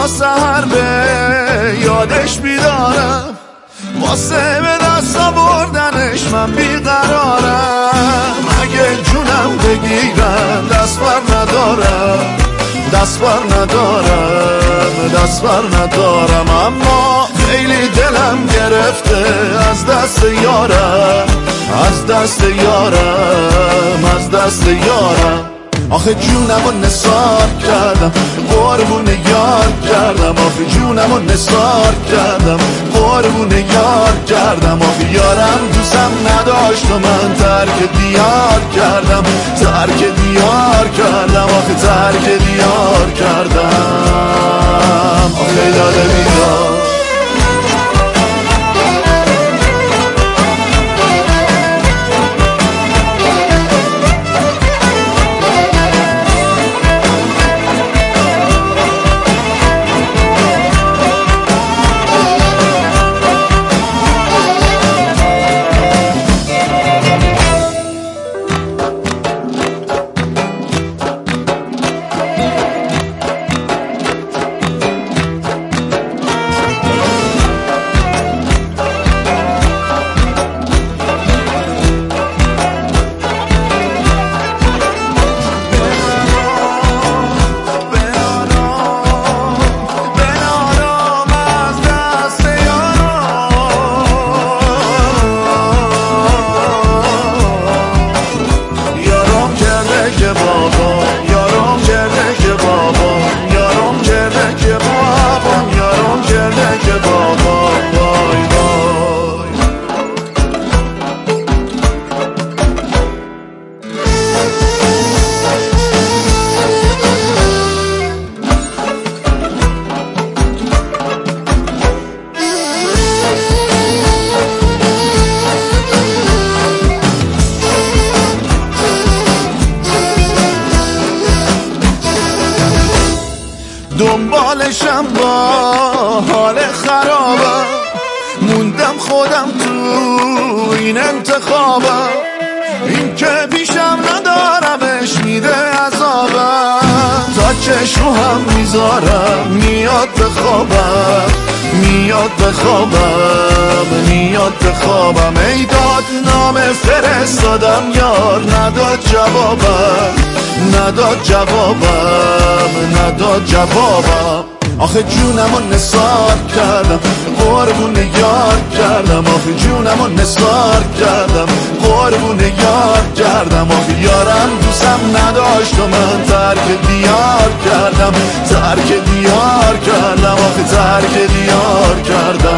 تا سحر به یادش بیدارم، واسه به دست آوردنش من بیقرارم. اگه جونم بگیرن دست بر ندارم، دست بر ندارم، دست بر ندارم. اما خیلی دلم گرفته از دست یارم، از دست یارم، از دست یارم. آخه جونمو نثار کردم، قربون یار کردم. آخه جونمو نثار کردم، قربون یار کردم. آخه یارم دوستم نداشت و من ترک دیار کردم، ترک دیار کردم. آخه ترک دیار کردم. آخه داده بیدار دنبالشم با حال خرابم، موندم خودم تو این انتخابم. این که پیشم ندارمش میده عذابم، تا چشم هم میذارم میاد بخوابم، میاد بخوابم، میاد بخوابم. ای داد نام فرستادم یار نداد جوابم، نداد جوابم، نداد جوابم. آخه جونمو نثار کردم، قربون یار کردم. آخه جونمو نثار کردم، قربون یار کردم. آخه یارم دوستم نداشت و من ترک دیار کردم، ترک دیار کردم. آخه ترک دیار کردم.